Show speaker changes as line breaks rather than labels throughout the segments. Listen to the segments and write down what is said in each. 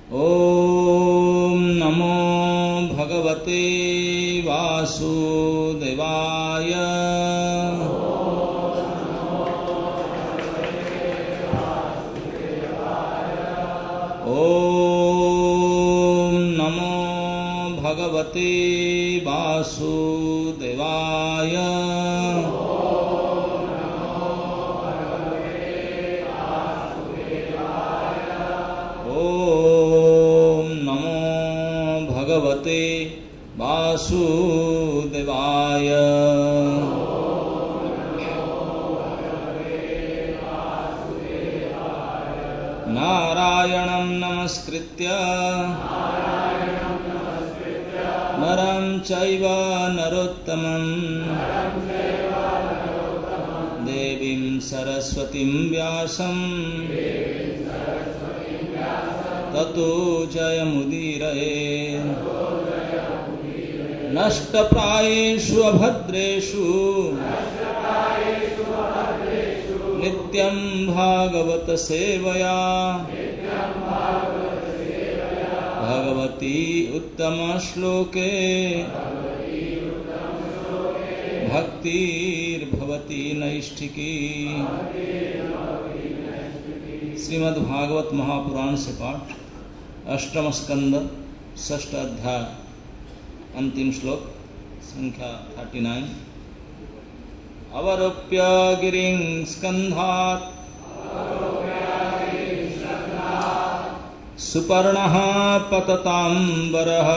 ओम नमो भगवते वासुदेवाय। ओम नमो भगवते वासुदेवाय। ओम नमो भगवते वासुदेवाय। नारायणं नमस्कृत्य नरं चैव नरोत्तमं देवीं सरस्वतीं व्यासं ततो जयमुदीरये। नष्टप्रायेषु अभद्रेषु नित्यं भागवत सेवया भगवती उत्तम श्लोके भक्तिर्भवती नैष्ठिकी। श्रीमद्भागवत महापुराण से पाठ, अष्टम स्कंद, षष्ठ अध्याय, अंतिम श्लोक, संख्या 39। अवरोप्य गिरिं स्कंधात् सुपर्णः पततांबरः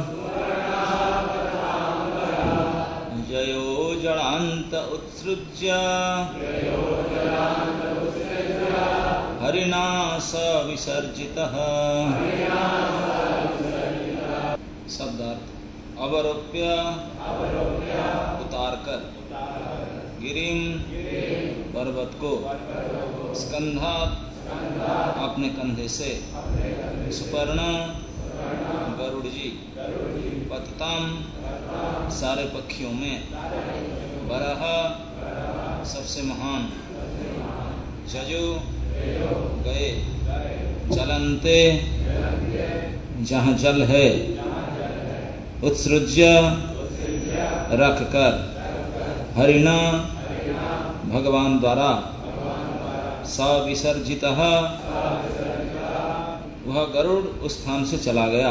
जयो जडान्त उत्सृज्य हरिणा स विसर्जितः। शब्दार्थ: अवरोप्य उतारकर, गिरिं पर्वत को, स्कंधात अपने कंधे से, सुपर्ण गरुड़ जी, पतताम सारे पक्षियों में, बरह सबसे महान, जजो गए, चलन्ते जहाँ जल है, उत्सृज्य रख कर, हरिणा भगवान द्वारा, सविसर्जितः वह गरुड़ उस स्थान से चला गया।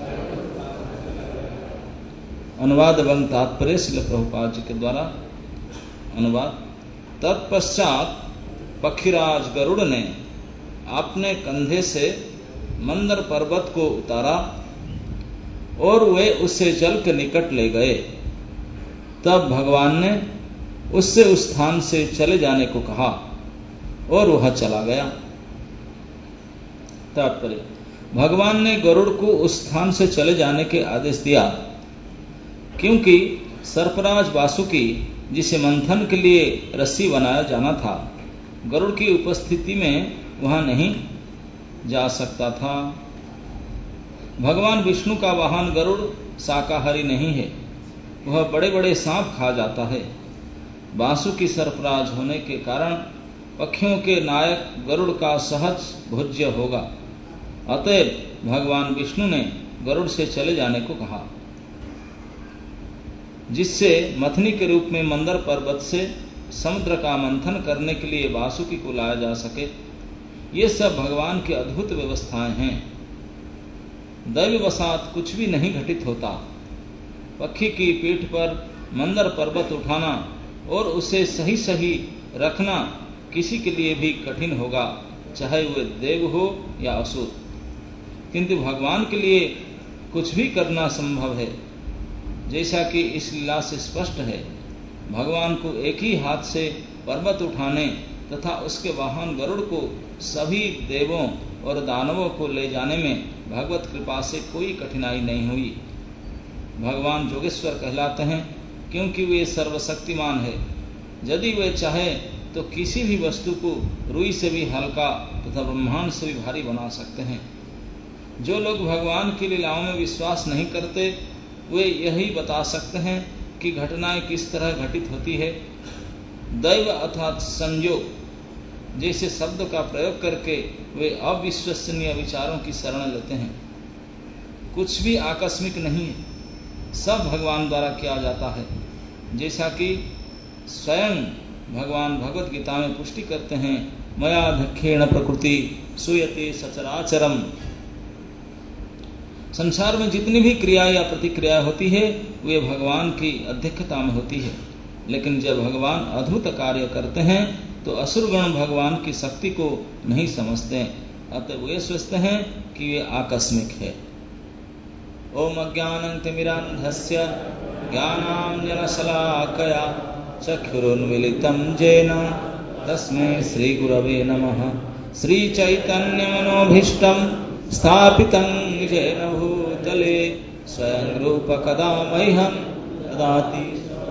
अनुवाद एवं तात्पर्य श्रील प्रभुपाद जी के द्वारा अनुवाद। तत्पश्चात पक्षीराज गरुड़ ने अपने कंधे से मंदर पर्वत को उतारा और वे उससे जल के निकट ले गए। तब भगवान ने उससे उस स्थान से चले जाने को कहा और वह चला गया। तात्पर्य: भगवान ने गरुड़ को उस स्थान से चले जाने के आदेश दिया क्योंकि सर्पराज वासुकी, जिसे मंथन के लिए रस्सी बनाया जाना था, गरुड़ की उपस्थिति में वहां नहीं जा सकता था। भगवान विष्णु का वाहन गरुड़ शाकाहारी नहीं है, वह बड़े बड़े सांप खा जाता है। वासुकी सर्पराज होने के कारण पक्षियों के नायक गरुड़ का सहज भोज्य होगा। अतएव भगवान विष्णु ने गरुड़ से चले जाने को कहा, जिससे मथनी के रूप में मंदर पर्वत से समुद्र का मंथन करने के लिए वासुकी को लाया जा सके। ये सब भगवान की अद्भुत व्यवस्थाएं हैं। दैववशात कुछ भी नहीं घटित होता। पक्षी की पीठ पर मंदर पर्वत उठाना और उसे सही सही रखना किसी के लिए भी कठिन होगा, चाहे वे देव हो या असुर। किंतु भगवान के लिए कुछ भी करना संभव है, जैसा कि इस लीला से स्पष्ट है। भगवान को एक ही हाथ से पर्वत उठाने तथा उसके वाहन गरुड़ को सभी देवों और दानवों को ले जाने में भगवत कृपा से कोई कठिनाई नहीं हुई। भगवान जोगेश्वर कहलाते हैं क्योंकि वे सर्वशक्तिमान है। यदि वे चाहे तो किसी भी वस्तु को रुई से भी हल्का तथा ब्रह्मांड से भी भारी बना सकते हैं। जो लोग भगवान की लीलाओं में विश्वास नहीं करते, वे यही बता सकते हैं कि घटनाएं किस तरह घटित होती है। दैव अर्थात संयोग जैसे शब्द का प्रयोग करके वे अविश्वसनीय विचारों की शरण लेते हैं। कुछ भी आकस्मिक नहीं, सब भगवान द्वारा किया जाता है, जैसा कि स्वयं भगवान भगवत गीता में पुष्टि करते हैं, मया धक्षेण प्रकृति सूयते सचराचरम। संसार में जितनी भी क्रिया या प्रतिक्रिया होती है वे भगवान की अध्यक्षता में होती है, लेकिन जब भगवान अद्भुत कार्य करते हैं तो असुरगण भगवान की शक्ति को नहीं समझते, अतः वे सोचते हैं कि वे आकस्मिक है। ओम अज्ञानतिमिरान्धस्य ज्ञानाञ्जनशलाकया चक्षुरुन्मीलितं येन तस्मै श्रीगुरवे नमः। श्रीचैतन्यमनोभीष्टं स्थापितं येन भूतले स्वयं रूपकदा मह्यं ददाति।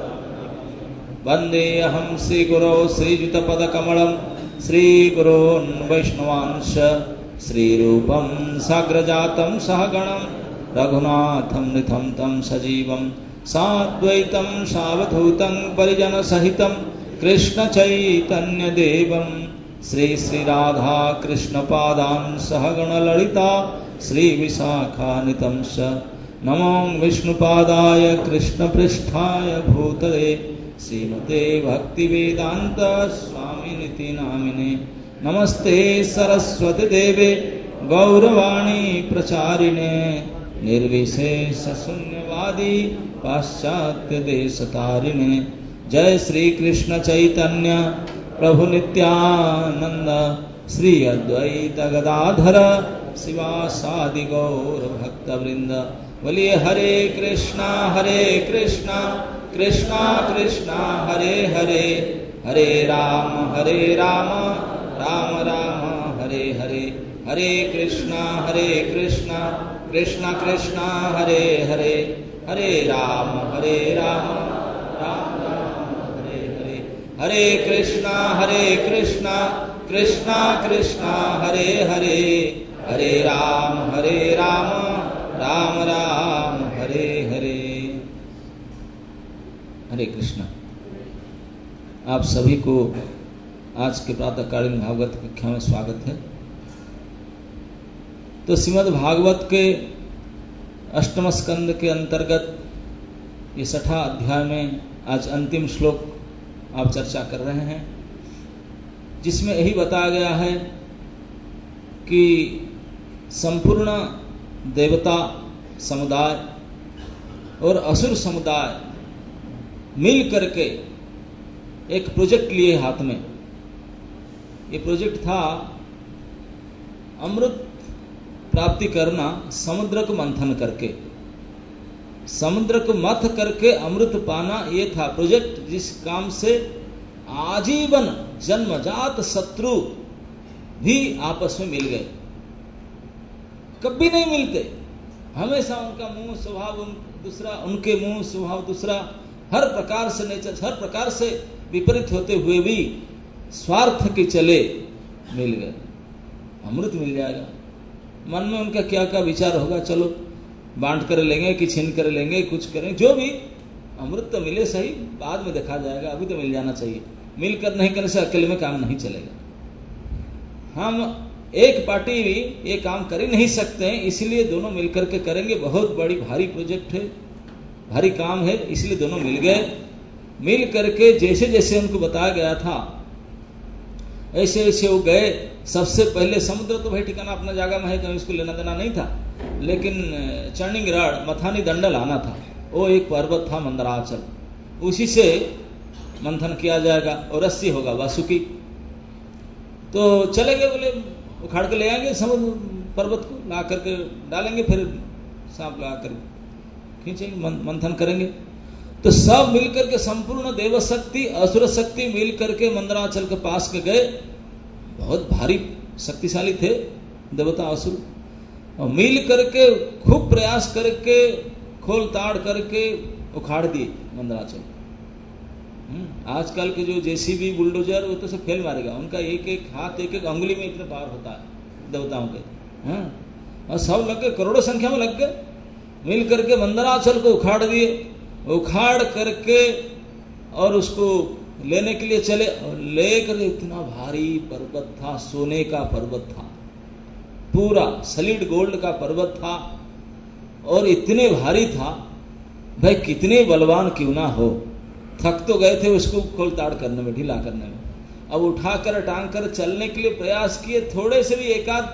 वन्देऽहं श्रीगुरो श्रीयुतपदकमलं श्रीगुरोन् वैष्णवांश श्रीरूपं साग्रजातं सहगणं रघुनाथं निथं तं सजीवं साद्वैतं सावधूतं परिजनसहितं कृष्णचैतन्यदेवं श्रीराधा कृष्णपादान् सहगणललिता श्रीविशाखान्वितं च। नमो विष्णुपादाय कृष्णपृष्ठाय भूतले श्रीमते भक्तिवेदांत स्वामिनिति नामिने। नमस्ते सरस्वती देवे गौरवाणी प्रचारिणे निर्विशेष शून्यवादी पाश्चात्य देशतारिणे। जय श्री कृष्ण चैतन्य प्रभु नित्यानंद श्री अद्वैत गदाधर शिवासादि गौर भक्तवृंद। बोलिए हरे कृष्णा कृष्णा कृष्णा हरे हरे, हरे राम राम राम हरे हरे। हरे कृष्णा कृष्णा कृष्णा हरे हरे, हरे राम राम राम हरे हरे। हरे कृष्णा कृष्णा कृष्णा हरे हरे, हरे राम राम राम हरे हरे। हरे कृष्णा। आप सभी को आज के प्रातःकालीन भागवत कक्षा में स्वागत है। तो श्रीमद् भागवत के अष्टम स्कंद के अंतर्गत ये 6ठा अध्याय में आज अंतिम श्लोक आप चर्चा कर रहे हैं, जिसमें यही बताया गया है कि संपूर्ण देवता समुदाय और असुर समुदाय मिल करके एक प्रोजेक्ट लिए हाथ में। ये प्रोजेक्ट था अमृत प्राप्ति करना, समुद्र को मंथन करके, समुद्र को मथ करके अमृत पाना। ये था प्रोजेक्ट, जिस काम से आजीवन जन्मजात शत्रु भी आपस में मिल गए। कभी नहीं मिलते, हमेशा उनका मुंह स्वभाव दूसरा, उनके मुंह स्वभाव दूसरा, हर प्रकार से नेचर, हर प्रकार से विपरीत होते हुए भी स्वार्थ के चले मिल गए। अमृत मिल जाएगा, मन में उनका क्या क्या विचार होगा, चलो बांट कर लेंगे कि छीन कर लेंगे, कुछ करेंगे, जो भी अमृत तो मिले सही, बाद में देखा जाएगा, अभी तो मिल जाना चाहिए। मिलकर नहीं करने से अकेले में काम नहीं चलेगा। हम एक पार्टी भी ये काम कर ही नहीं सकते हैं, इसलिए दोनों मिलकर के करेंगे। बहुत बड़ी भारी प्रोजेक्ट है, भारी काम है, इसलिए दोनों मिल गए। मिल करके जैसे जैसे उनको बताया गया था ऐसे ऐसे वो गए। सबसे पहले समुद्र तो भाई ठिकाना अपना जगह में है, कहीं उसको लेना देना नहीं था, लेकिन चर्निंग रॉड मथानी दंड लाना था। वो एक पर्वत था मंदराचल, उसी से मंथन किया जाएगा और रस्सी होगा वासुकी। तो चले गए, बोले उखाड़ के ले आएंगे समुद्र पर्वत को, ला करके डालेंगे, फिर सांप लगा कर खींचेंगे, मंथन करेंगे। तो सब मिलकर के संपूर्ण देव शक्ति असुर शक्ति मिलकर के मंदराचल के पास के गए। बहुत भारी शक्तिशाली थे देवता असुर, और मिल करके खूब प्रयास करके खोल ताड़ करके उखाड़ दिए मंदराचल। आजकल के जो जेसीबी बुलडोजर वो तो सब फेल मारेगा, उनका एक एक हाथ एक एक अंगुली में इतना पावर होता है देवताओं के। और सब लग गए, करोड़ों संख्या में लग गए, मिल करके मंदराचल को उखाड़ दिए। उखाड़ करके और उसको लेने के लिए चले, और लेकर इतना भारी पर्वत था, सोने का पर्वत था, पूरा सॉलिड गोल्ड का पर्वत था, और इतने भारी था, भाई कितने बलवान क्यों ना हो, थक तो गए थे उसको खोलताड़ करने में, ढीला करने में। अब उठाकर टांग कर चलने के लिए प्रयास किए, थोड़े से भी एक आध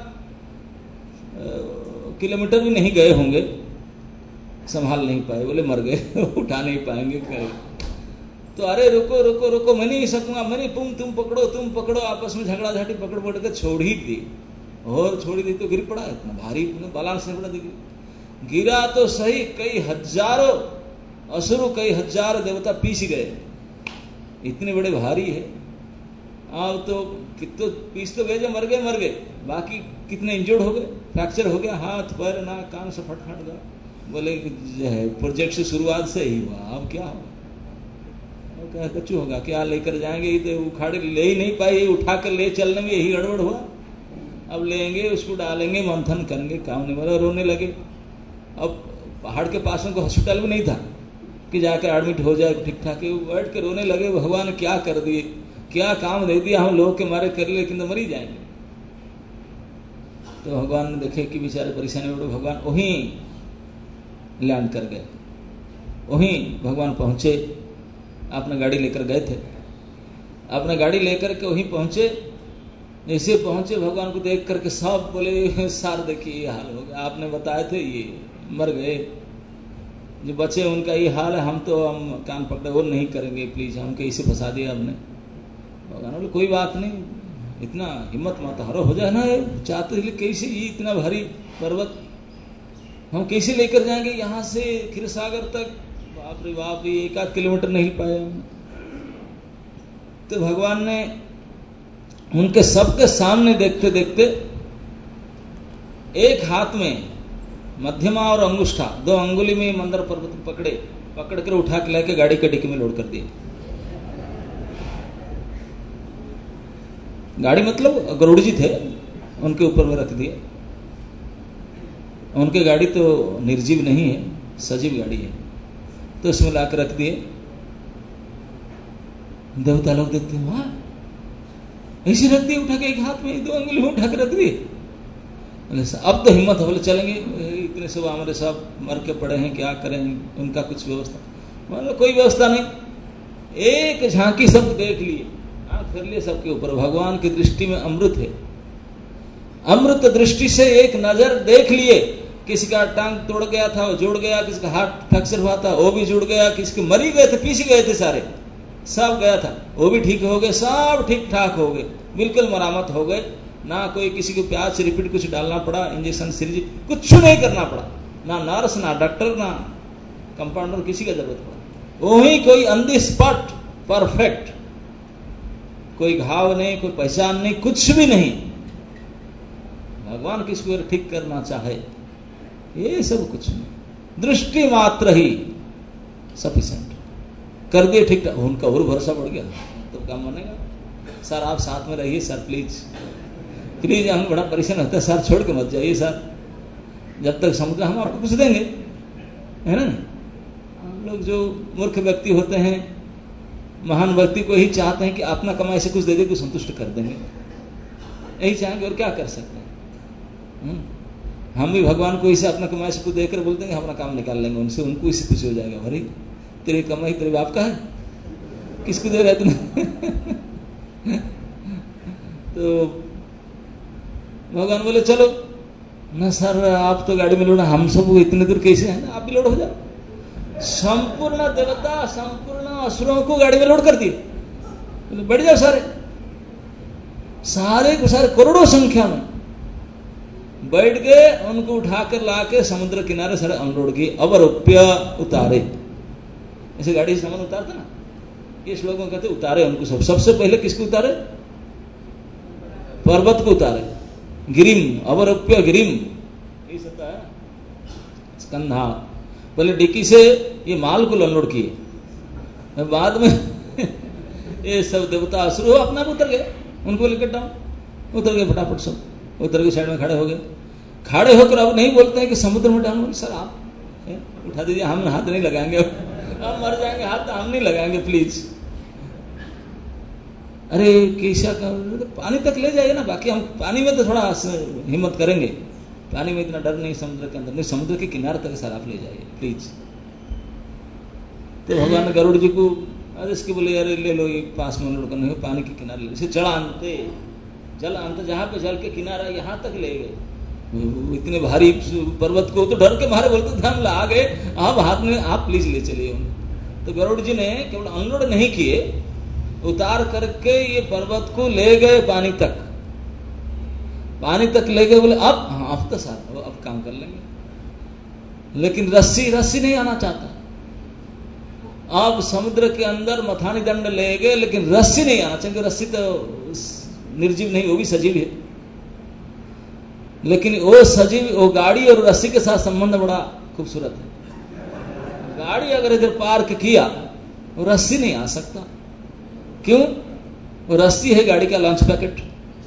किलोमीटर भी नहीं गए होंगे, संभाल नहीं पाए, बोले मर गए उठा नहीं पाएंगे। तो अरे रुको रुको रुको, मैं नहीं सकूंगा, मैं नहीं, तुम पकड़ो तुम पकड़ो, आपस में झगड़ा झाटी पकड़ पकड़ कर छोड़ ही दी, और छोड़ी दी तो गिर पड़ा, इतना भारी बालांस से पड़ा, गिरा तो सही, कई हजारों असुर, कई हजार देवता पीस गए, इतने बड़े भारी है। अब तो कितने पीस तो गए, जो मर गए, बाकी कितने इंजर्ड हो गए, फ्रैक्चर हो गया, हाथ पैर नाक कान से फट गया। बोले जो है प्रोजेक्ट से शुरुआत से ही हुआ, अब क्या होगा, क्या कच्चू होगा, क्या लेकर जाएंगे, ये तो उखाड़े ले ही नहीं पाए, उठा कर ले चलने में यही गड़बड़ हुआ। अब लेंगे उसको डालेंगे, मंथन करेंगे, काम नहीं वाला, रोने लगे। अब पहाड़ के पास में कोई हॉस्पिटल भी नहीं था कि जाकर एडमिट हो जाए ठीक ठाक, बैठ के रोने लगे, भगवान क्या कर दिए, क्या काम दे दिया, हम लोग के मारे कर ले, लेकिन तो मर ही जाएंगे। तो भगवान ने देखे कि बेचारे परेशानी में, भगवान वहीं लैंड कर गए, वहीं भगवान पहुंचे, अपने गाड़ी लेकर गए थे, अपने गाड़ी लेकर के वहीं पहुंचे। जैसे पहुंचे भगवान को देख करके सब बोले, सार देखिए ये हाल हो गया, आपने बताए थे ये मर गए, जो बचे उनका ये हाल है, हम कान पकड़े और नहीं करेंगे, प्लीज हम कैसे फंसा दिया हमने। भगवान बोले कोई बात नहीं, इतना हिम्मत मत हारो, हो जाए ना, चाहते कैसे ये इतना भारी पर्वत हम कैसे लेकर जाएंगे यहां से क्षीरसागर तक, बाप रे बाप, ये एक आध किलोमीटर नहीं पाए हम। तो भगवान ने उनके सबके सामने देखते देखते एक हाथ में मध्यमा और अंगुष्ठा, 2 अंगुली में मंदर पर्वत पकड़ कर उठा के लेके गाड़ी के डिक्की में लोड कर दिए। गाड़ी मतलब गरुड़ जी थे, उनके ऊपर में रख दिए। उनकी गाड़ी तो निर्जीव नहीं है, सजीव गाड़ी है, तो उसमें लाकर रख दिए। देवता लोग देखते, वहां ऐसे रख दिए, उठा के एक हाथ में 2 अंगुली में उठा के रख दिए। अब तो हिम्मत हो, बोले चलेंगे, इतने सब हमारे सब मर के पड़े हैं, क्या करें, उनका कुछ व्यवस्था, मतलब कोई व्यवस्था नहीं। एक झांकी सब देख लिए, आंख कर लिए सबके ऊपर। भगवान की दृष्टि में अमृत है, अमृत दृष्टि से एक नजर देख लिए। किसी का टांग तोड़ गया था वो जुड़ गया, किसी का हाथ फ्रैक्चर हुआ था वो भी जुड़ गया, किसी के मरी गए थे, पीछे गए थे सारे, सब गया था, वो भी ठीक हो गए, सब ठीक ठाक हो गए, बिल्कुल मरामत हो गए। ना कोई किसी को प्याज से रिपीट कुछ डालना पड़ा, इंजेक्शन सिरिंज कुछ नहीं करना पड़ा, ना नर्स ना डॉक्टर ना कंपाउंडर, किसी का जरूरत पड़ा। वही कोई ऑन द स्पॉट परफेक्ट, कोई घाव नहीं, कोई पहचान नहीं, कुछ भी नहीं। भगवान किसको ठीक करना चाहे, ये सब कुछ नहीं, दृष्टि मात्र ही सफिशिएंट कर दिए, ठीक ठाक। उनका और भरोसा बढ़ गया, तो काम बनेगा। सर आप साथ में रहिए सर, प्लीज प्लीज, हम बड़ा परेशान होता है सर, छोड़ के मत जाइए सर, जब तक समुद्र हम आपको कुछ देंगे, है ना। हम लोग जो मूर्ख व्यक्ति होते हैं, महान व्यक्ति को ही चाहते हैं कि अपना कमाई से कुछ दे दे तो संतुष्ट कर देंगे, यही चाहेंगे, और क्या कर सकते हैं। हम भी भगवान को इसे अपना कमाई से कुछ देकर बोल देंगे, अपना काम निकाल लेंगे उनसे, उनको इससे खुशी हो जाएगा, भरी तेरी कमाई तेरे बाप का है, किसको दे रहा है तुमने। तो भगवान बोले चलो ना सर, आप तो गाड़ी में लोड़ा, हम सब इतने दूर कैसे हैं, आप भी लोड हो जाओ। संपूर्ण देवता, संपूर्ण असुरों को गाड़ी में लोड कर दिए, बैठ जाओ सारे, सारे को सारे करोड़ों संख्या में बैठ गए। उनको उठाकर लाके समुद्र किनारे सारे अनलोड किए, अवरोप्य उतारे, ऐसे गाड़ी से सामान उतारते ना, ये श्लोक में कहते उतारे उनको सब। सबसे पहले किसको उतारे, पर्वत को उतारे, गिरिम, अवरोप्य गिरिम, ये सब है स्कंधा। पहले डिक्की से ये माल को अनलोड किए, बाद में ये सब देवता असुर अपना आप उतर गए, उनको लेकर डाउन, उतर गए फटाफट, सब उतर के साइड में खड़े हो गए। खड़े होकर अब नहीं बोलते हैं कि समुद्र में डाउन, सर आप उठा दीजिए, हम हाथ नहीं लगाएंगे, हम मर जाएंगे, हाथ हम नहीं लगाएंगे प्लीज। अरे केशा का तो पानी तक ले जाइए ना, बाकी हम पानी में तो थोड़ा हिम्मत करेंगे, पानी में इतना डर नहीं समुद्र के अंदर, नहीं समुद्र के किनारे तक सर आप ले जाइए प्लीज। तो भगवान ने गरुड़ जी को आदेश के बोले अरे ले लो, ये पास में लुढ़कन नहीं, पानी के किनारे ले, इसे चढ़ा आनते जल आनते, जहां पे जल के किनारा यहां तक ले गए। इतने भारी पर्वत को तो डर के मारे बोलते थे हम आ गए, आप हाथ में आप प्लीज ले चलिए। तो गरुड़ जी ने केवल अनलोड नहीं किए, उतार करके ये पर्वत को ले गए पानी तक, पानी तक ले गए। बोले अब तो साथ अब काम कर लेंगे, लेकिन रस्सी नहीं आना चाहता। अब समुद्र के अंदर मथानी दंड ले गए, लेकिन रस्सी नहीं आना चाहिए, रस्सी तो निर्जीव नहीं, वो भी सजीव है, लेकिन वो सजीव, वो गाड़ी और रस्सी के साथ संबंध बड़ा खूबसूरत है। गाड़ी अगर इधर पार्क किया, वो रस्सी नहीं आ सकता, क्यों? वो रस्सी है गाड़ी का लंच पैकेट।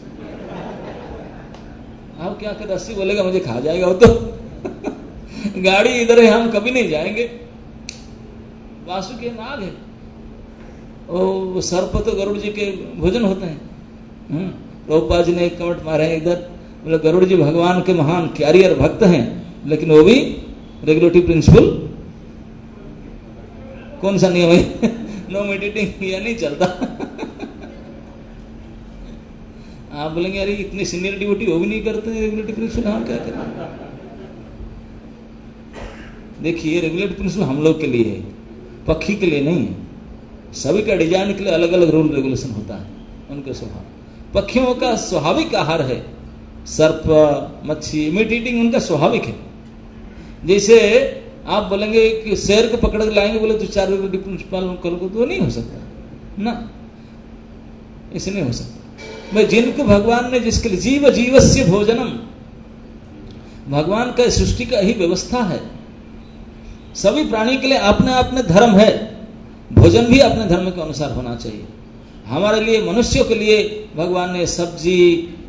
आप क्या कर, रस्सी बोलेगा मुझे खा जाएगा वो तो गाड़ी इधर है, हम कभी नहीं जाएंगे। वासुकी नाग है, वो सर्प तो गरुड़ जी के भोजन होते हैं। प्रभुपाद जी ने एक कमेंट मारे हैं इधर, बोले गरुड़ जी भगवान के महान कैरियर भक्त हैं, लेकिन वो भी रेगुलेटरी प्रिंसिपल कौन सा नियम है नो मेडिटेटिंग, ये नहीं चलता आप बोलेंगे अरे इतनी सीनियर ड्यूटी वो भी नहीं करते रेगुलेटरी प्रिंसिपल, हाँ क्या करें। देखिए रेगुलेटरी प्रिंसिपल हम लोग के लिए है, पक्षी के लिए नहीं है। सभी का डिजाइन के लिए अलग अलग रूल रेगुलेशन होता है, उनके स्वभाव। पक्षियों का स्वाभाविक आहार है सर्प, मच्छी, मीट ईटिंग उनका स्वाभाविक है। जैसे आप बोलेंगे कि शेर को पकड़ के लाएंगे, बोले तो 4 रेगुलेटरी प्रिंसिपल करोगे तो नहीं हो सकता ना, ऐसे नहीं हो सकता। भाई जिनको भगवान ने जिसके लिए जीव जीवस्य भोजनम, भगवान का सृष्टि का ही व्यवस्था है, सभी प्राणी के लिए अपने अपने धर्म है, भोजन भी अपने धर्म के अनुसार होना चाहिए। हमारे लिए मनुष्यों के लिए भगवान ने सब्जी,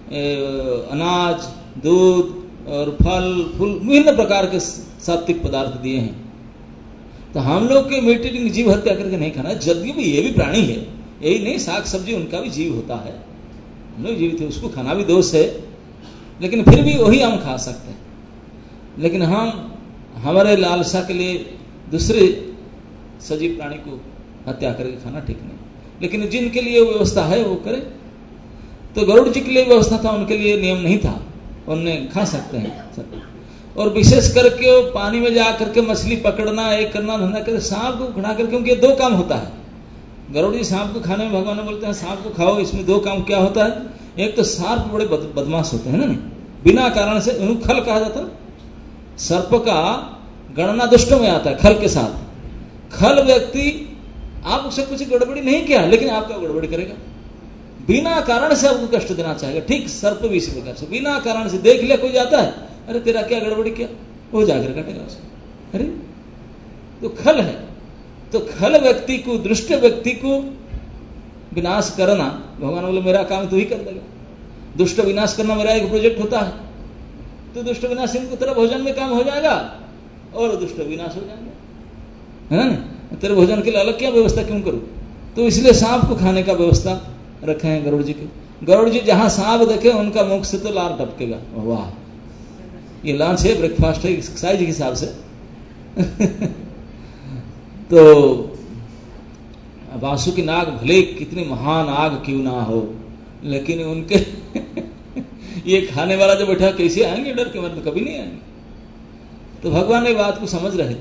अनाज, दूध और फल फूल विभिन्न प्रकार के सात्विक पदार्थ दिए हैं। तो हम लोग के मीट ईटिंग जीव हत्या करके नहीं खाना, जबकि भी ये भी प्राणी है, यही नहीं साग सब्जी उनका भी जीव होता है, हम लोग जीवित है, उसको खाना भी दोष है, लेकिन फिर भी वही हम खा सकते हैं। लेकिन हम हमारे लालसा के लिए दूसरे सजीव प्राणी को हत्या करके खाना ठीक नहीं, लेकिन जिनके लिए व्यवस्था है वो करे। तो गरुड़ जी के लिए व्यवस्था था, उनके लिए नियम नहीं था, उन्हें खा सकते हैं। और विशेष करके वो पानी में जा करके मछली पकड़ना, एक करना, धंधा करके सांप को खड़ा करके, क्योंकि 2 काम होता है। गरुड़ जी सांप को खाने में भगवान ने बोलते हैं सांप को खाओ, इसमें 2 काम क्या होता है, एक तो सांप बड़े बदमाश होते हैं ना, बिना कारण से उन्हें खल कहा जाता है। सर्प का गणना दुष्टों में आता है खल के साथ। खल व्यक्ति आप उससे कुछ गड़बड़ी नहीं किया, लेकिन आपका गड़बड़ी करेगा, बिना कारण से आपको कष्ट देना चाहेगा। ठीक सर्प भी इसी प्रकार से बिना कारण से देख लिया कोई जाता है, अरे तेरा क्या गड़बड़ी किया, वो जाकर काटेगा उसको। अरे तो खल है, तो खल व्यक्ति को, दुष्ट व्यक्ति को विनाश करना, भगवान बोले मेरा काम तू ही कर देगा। दुष्ट विनाश करना मेरा एक प्रोजेक्ट होता है, तो दुष्ट विनाश इनको तेरा भोजन में काम हो जाएगा और दुष्ट विनाश हो जाएगा, है ना। तेरे भोजन के लिए अलग क्या व्यवस्था क्यों करूं? तो इसलिए सांप को खाने का व्यवस्था रखे हैं गरुड़ जी के। गरुड़ जी जहां सांप देखे उनका मुख से तो लार टपकेगा, वाह ये लंच है, ब्रेकफास्ट है, साइज के हिसाब से तो वासुकी नाग भले कितनी महान आग क्यों ना हो, लेकिन उनके ये खाने वाला जो बैठा कैसे आएंगे, डर के मतलब कभी नहीं आएंगे। तो भगवान ने बात को समझ रहे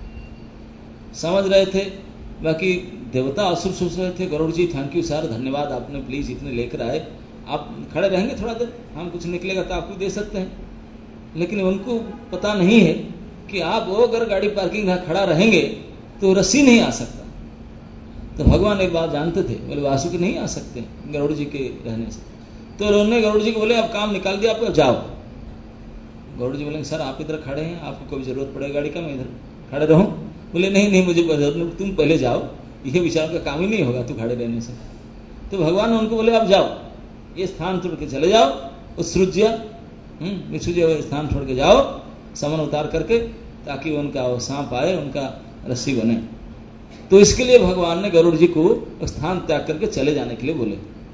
थे। बाकी देवता असुर सोच रहे थे, Garud ji thank you sir, धन्यवाद आपने प्लीज इतने लेकर आए, आप खड़े रहेंगे थोड़ा देर, हम कुछ निकलेगा तो आपको दे सकते हैं। लेकिन उनको पता नहीं है कि आप वो अगर गाड़ी पार्किंग खड़ा रहेंगे तो रस्सी नहीं आ सकता। तो भगवान एक बात जानते थे, बोले वासुकी नहीं आ सकते गरुड़ जी के रहने से। तो उन्होंने गरुड़ जी को बोले अब काम निकाल दिया, आप जाओ। गरुड़ जी बोले सर आप इधर खड़े हैं, आपको कोई जरूरत पड़ेगा गाड़ी का, मैं इधर खड़े रहूं? बोले नहीं मुझे जरूरत, तुम पहले जाओ, ये विचार का काम ही नहीं होगा तू खड़े रहने से। तो भगवान ने उनको बोले आप जाओ, ये स्थान छोड़ के चले जाओ, उत्सृज्य हुए स्थान छोड़ के जाओ, समन उतार करके, ताकि उनका सांप आए, उनका रस्सी बने। तो इसके लिए भगवान ने गरुड़ जी को स्थान त्याग करके चले जाने के लिए बोले।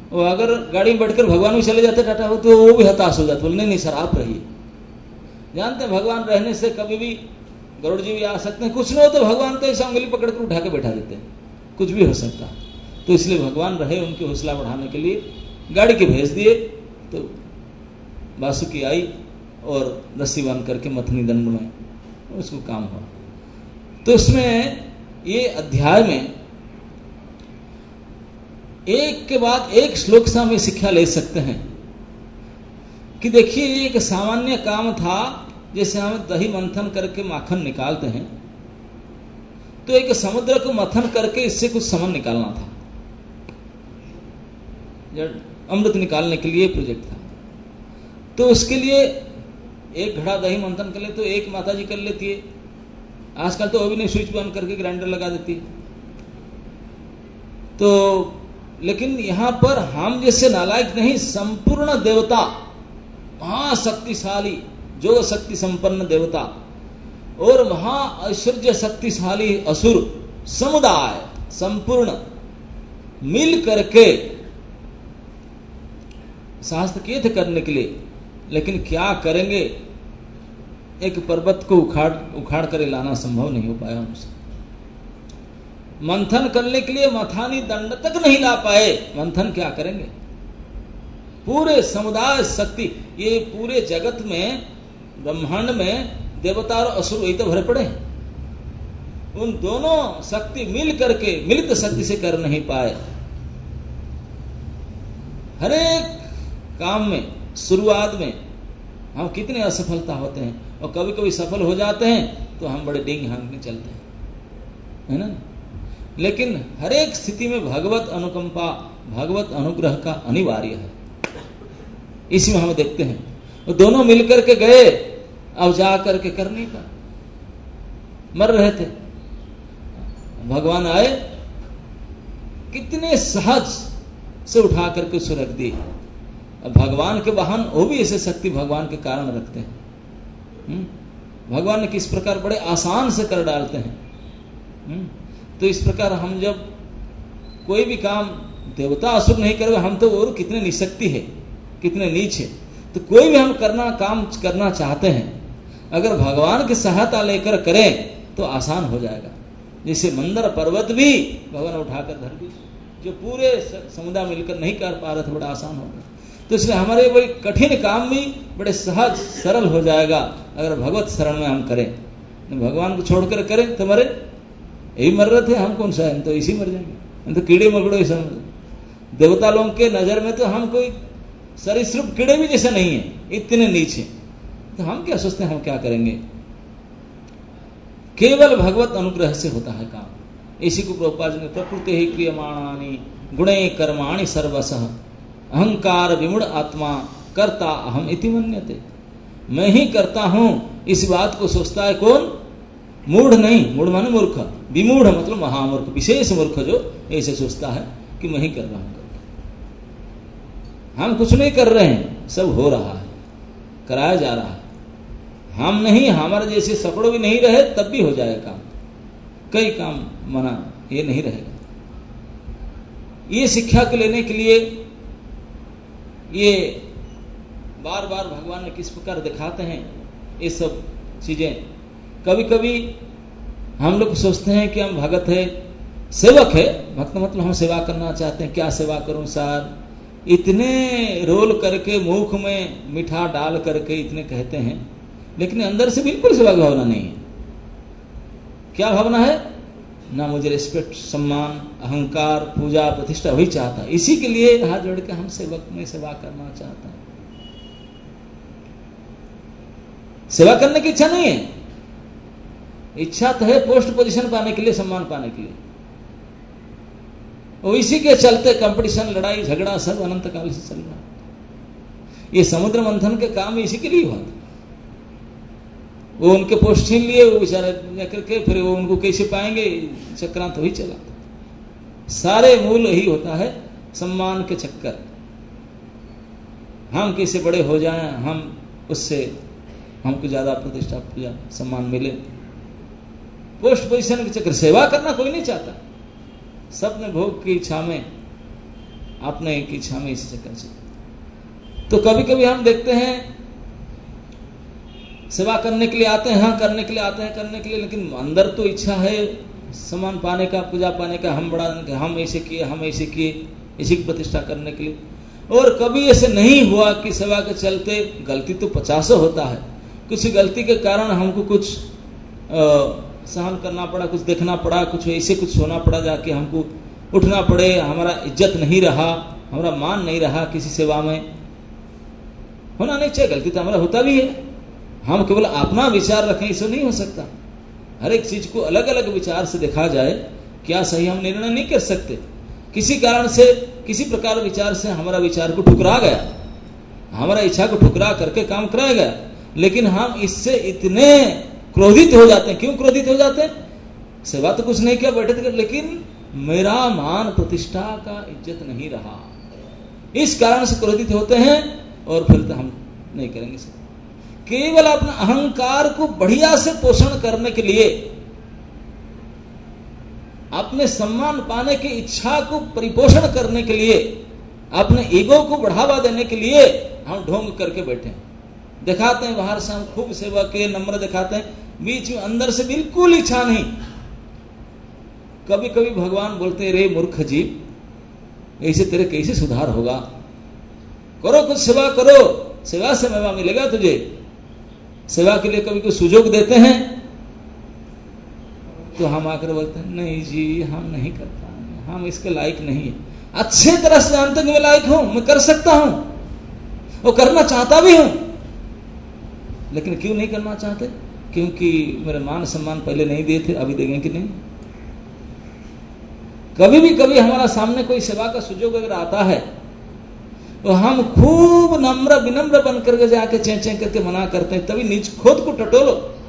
वो अगर गाड़ी में बैठकर भगवान भी चले जाते टाटा हो तो वो भी हताश हो जाते, बोले नहीं नहीं सर आप रहिए। जानते हैं भगवान रहने से कभी भी गरुड़ जी भी आ सकते हैं, कुछ न हो तो भगवान तो ऐसा उंगली पकड़ कर उठा के बैठा देते हैं, कुछ भी हो सकता है। तो इसलिए भगवान रहे, उनकी हौसला बढ़ाने के लिए गाड़ी के भेज दिए। तो वासुकी आई और रस्सी बांध करके मथनी दंड में उसको काम हुआ। तो इसमें ये अध्याय में एक के बाद एक श्लोक से हम ये शिक्षा ले सकते हैं कि देखिए ये एक सामान्य काम था, जैसे हम दही मंथन करके माखन निकालते हैं, तो एक समुद्र को मंथन करके इससे कुछ समन निकालना था, अमृत निकालने के लिए प्रोजेक्ट था। तो उसके लिए एक घड़ा दही मंथन कर ले तो एक माता जी कर लेती है, आजकल तो वो भी नहीं, स्विच बंद करके ग्राइंडर लगा देती है। तो लेकिन यहां पर हम जैसे नालायक नहीं, संपूर्ण देवता, महाशक्तिशाली जो शक्ति संपन्न देवता और महाऐश्वर्य शक्तिशाली असुर समुदाय संपूर्ण मिल करके शास्त्रकेत करने के लिए, लेकिन क्या करेंगे, एक पर्वत को उखाड़ कर लाना संभव नहीं हो पाया उनसे। मंथन करने के लिए मथानी दंड तक नहीं ला पाए, मंथन क्या करेंगे। पूरे समुदाय शक्ति, ये पूरे जगत में ब्रह्मांड में देवता और असुर वही तो भरे पड़े हैं, उन दोनों शक्ति मिल करके मिलित शक्ति से कर नहीं पाए। हर एक काम में शुरुआत में हम कितने असफलता होते हैं, और कभी कभी सफल हो जाते हैं तो हम बड़े डिंग हाँकने चलते हैं, है ना। लेकिन हर एक स्थिति में भगवत अनुकंपा, भगवत अनुग्रह का अनिवार्य है, इसी में हम देखते हैं। वो दोनों मिलकर के गए, अब जा करके कर नहीं पाए, मर रहे थे, भगवान आए, कितने सहज से उठा करके उसको रख दी। अब भगवान के वाहन वो भी ऐसे शक्ति भगवान के कारण रखते हैं। भगवान ने किस प्रकार बड़े आसान से कर डालते हैं। तो इस प्रकार हम जब कोई भी काम देवता असुर नहीं करेगा, हम तो और कितने निशक्ति है, कितने नीच है। तो कोई भी हम काम करना चाहते हैं, अगर भगवान की सहायता लेकर करें तो आसान हो जाएगा। जैसे मंदर पर्वत भी भगवान उठाकर धर दी, जो पूरे समुदाय मिलकर नहीं कर पा रहे थे, बड़ा आसान होगा। तो इसलिए हमारे बड़े कठिन काम भी बड़े सहज सरल हो जाएगा अगर भगवत शरण में हम करें। भगवान को छोड़कर करें तो मरे, यही मर रहे थे, हम कौन सा है, तो इसी मर जाएंगे, हम तो कीड़े मकड़े ऐसा। देवता लोगों के नजर में तो हम कोई सरीसृप कीड़े भी जैसे नहीं है, इतने नीचे। तो हम क्या सोचते हैं, हम क्या करेंगे। केवल भगवत अनुग्रह से होता है काम। इसी को प्रभुपाद जी ने प्रकृति ही क्रियमाणानि गुणे कर्माणि सर्वशः अहंकार विमूढ़ आत्मा करता अहम इति मन्यते। मैं ही करता हूं इस बात को सोचता है कौन, मूढ़ नहीं, मूढ़ माने मूर्ख, विमूढ़ मतलब महामूर्ख, विशेष मूर्ख जो ऐसे सोचता है कि मैं ही कर रहा हूं। हम कुछ नहीं कर रहे हैं, सब हो रहा है, कराया जा रहा है। हम नहीं, हमारे जैसे सैकड़ों भी नहीं रहे तब भी हो जाएगा काम, कई काम मना ये नहीं रहेगा। ये शिक्षा को लेने के लिए ये बार बार भगवान ने किस प्रकार दिखाते हैं ये सब चीजें। कभी कभी हम लोग सोचते हैं कि हम भगत है, सेवक है, भक्त मतलब हम सेवा करना चाहते हैं, क्या सेवा करूं सर, इतने रोल करके मुख में मीठा डाल करके इतने कहते हैं, लेकिन अंदर से बिल्कुल सेवा भावना नहीं है। क्या भावना है, ना मुझे रिस्पेक्ट, सम्मान, अहंकार, पूजा, प्रतिष्ठा वही चाहता है। इसी के लिए हाथ जोड़ के हम सेवक में सेवा करना चाहता है। सेवा करने की इच्छा नहीं है, इच्छा तो है पोस्ट पोजीशन पाने के लिए, सम्मान पाने के लिए। और इसी के चलते कंपटीशन, लड़ाई झगड़ा सब अनंत काल से चल रहा है। ये समुद्र मंथन के काम इसी के लिए हुआ था। वो उनके पोस्ट छीन लिए, वो बेचारे जाकर के फिर वो उनको कैसे पाएंगे, चक्रांत वही चला। सारे मूल यही होता है, सम्मान के चक्कर। हम कैसे बड़े हो जाएं, हम उससे हमको ज्यादा प्रतिष्ठा, पूजा, सम्मान मिले, पोस्ट पोजीशन के चक्कर। सेवा करना कोई नहीं चाहता, सब ने भोग की इच्छा में आपने की इच्छा में इसी से कर सकते। तो कभी कभी हम देखते हैं सेवा करने के लिए आते हैं, हाँ करने के लिए आते हैं, करने के लिए, लेकिन अंदर तो इच्छा है सम्मान पाने का, पूजा पाने का, हम बड़ा, हम ऐसे किए, हम ऐसे किए, इसी की प्रतिष्ठा करने के लिए। और कभी ऐसे नहीं हुआ कि सेवा के चलते, गलती तो 50 होता है, कुछ गलती के कारण हमको कुछ सहन करना पड़ा, कुछ देखना पड़ा, कुछ ऐसे कुछ होना पड़ा, जाके हमको उठना पड़े, हमारा इज्जत नहीं रहा, हमारा मान नहीं रहा किसी सेवा में। होना नहीं चाहिए, गलती तो हमारा होता भी है। हम केवल अपना विचार रखें इससे नहीं हो सकता। हर एक चीज को अलग अलग विचार से देखा जाए, क्या सही हम निर्णय नहीं कर सकते। किसी कारण से, किसी प्रकार विचार से हमारा विचार को ठुकरा गया, हमारा इच्छा को ठुकरा करके काम कराया गया, लेकिन हम इससे इतने क्रोधित हो जाते हैं। क्यों क्रोधित हो जाते हैं? सेवा तो कुछ नहीं किया, बैठे थे, लेकिन मेरा मान प्रतिष्ठा का इज्जत नहीं रहा, इस कारण से क्रोधित होते हैं और फिर तो हम नहीं करेंगे सेवा। केवल अपना अहंकार को बढ़िया से पोषण करने के लिए, अपने सम्मान पाने की इच्छा को परिपोषण करने के लिए, अपने ईगो को बढ़ावा देने के लिए हम ढोंग करके बैठे हैं, दिखाते हैं बाहर से हम खूब सेवा के नम्र दिखाते हैं, बीच में अंदर से बिल्कुल इच्छा नहीं। कभी कभी भगवान बोलते हैं, रे मूर्ख जीव, ऐसे तेरे कैसे सुधार होगा, करो कुछ सेवा करो, सेवा से मेवा मिलेगा तुझे। सेवा के लिए कभी कोई सुजोग देते हैं तो हम आकर बोलते हैं, नहीं जी हम नहीं कर पाएंगे, हम इसके लायक नहीं है। अच्छे तरह से जानते हैं कि मैं लायक हूं, मैं कर सकता हूं, वो करना चाहता भी हूं, लेकिन क्यों नहीं करना चाहते? क्योंकि मेरे मान सम्मान पहले नहीं दिए थे, अभी देंगे कि नहीं। कभी हमारा सामने कोई सेवा का सुजोग अगर आता है तो हम खूब नम्र विनम्र बन करके जाके चें करके मना करते हैं। तभी निज खुद को टटोलो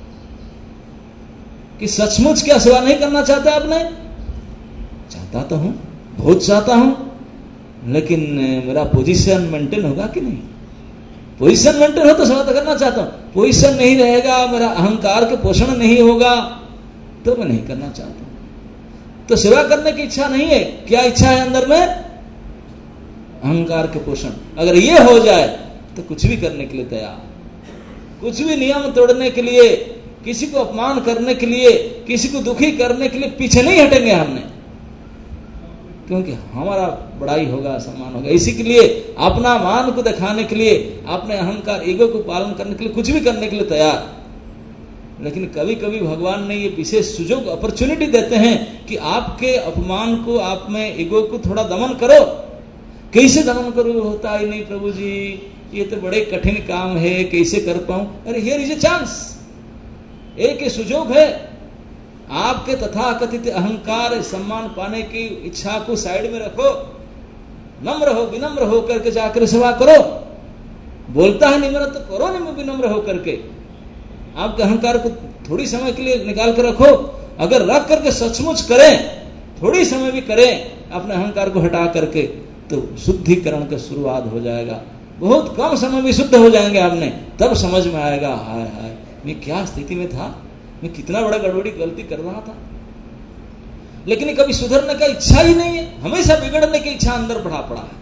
कि सचमुच क्या सेवा नहीं करना चाहते आपने? चाहता तो हूं, बहुत चाहता हूं, लेकिन मेरा पोजीशन मेंटेन होगा कि नहीं? पोजीशन मेंटेन हो तो सेवा तो करना चाहता हूं, पोजीशन नहीं रहेगा, मेरा अहंकार के पोषण नहीं होगा तो मैं नहीं करना चाहता। तो सेवा करने की इच्छा नहीं है, क्या इच्छा है अंदर में? अहंकार के पोषण। अगर ये हो जाए तो कुछ भी करने के लिए तैयार, कुछ भी नियम तोड़ने के लिए, किसी को अपमान करने के लिए, किसी को दुखी करने के लिए पीछे नहीं हटेंगे हमने, क्योंकि हमारा बड़ाई होगा, सम्मान होगा। इसी के लिए अपना मान को दिखाने के लिए, अपने अहंकार ईगो को पालन करने के लिए कुछ भी करने के लिए तैयार। लेकिन कभी कभी भगवान ने ये विशेष सुजोग, अपॉर्चुनिटी देते हैं कि आपके अपमान को, आप में ईगो को थोड़ा दमन करो। कैसे दमन करो? होता ही नहीं प्रभु जी, ये तो बड़े कठिन काम है, कैसे कर पाऊं? अरे हियर इज ए चांस, एक सुजोग है। आपके तथाकथित अहंकार, सम्मान पाने की इच्छा को साइड में रखो, नम्र हो, विनम्र हो करके जाकर सेवा करो। बोलता है निम्र तो करो विनम्र हो करके। आपके अहंकार को थोड़ी समय के लिए निकाल कर रखो। अगर रख करके सचमुच करें, थोड़ी समय भी करें अपने अहंकार को हटा करके, तो शुद्धिकरण का शुरुआत हो जाएगा। बहुत कम समय में शुद्ध हो जाएंगे आपने, तब समझ में आएगा, हाय हाय मैं क्या स्थिति में था, मैं कितना बड़ा गड़बड़ी गलती कर रहा था। लेकिन कभी सुधरने का इच्छा ही नहीं है, हमेशा बिगड़ने की इच्छा अंदर बढ़ा पड़ा है।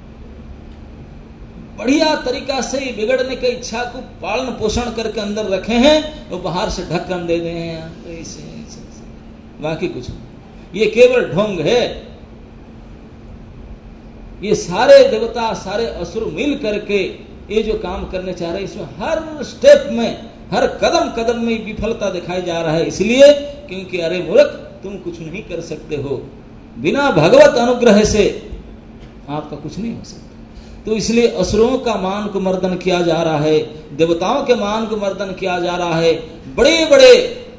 बढ़िया तरीका से बिगड़ने की इच्छा को पालन पोषण करके अंदर रखे हैं, वो बाहर से ढक्कन दे दें ऐसे, बाकी कुछ नहीं। ये केवल ढोंग है। ये सारे देवता, सारे असुर मिल करके ये जो काम करने चाह रहे हैं, इसमें हर स्टेप में, हर कदम कदम में विफलता दिखाई जा रहा है। इसलिए क्योंकि अरे मूर्ख, तुम कुछ नहीं कर सकते हो, बिना भगवत अनुग्रह से आपका कुछ नहीं हो सकता। तो इसलिए असुरों का मान को मर्दन किया जा रहा है, देवताओं के मान को मर्दन किया जा रहा है। बड़े बड़े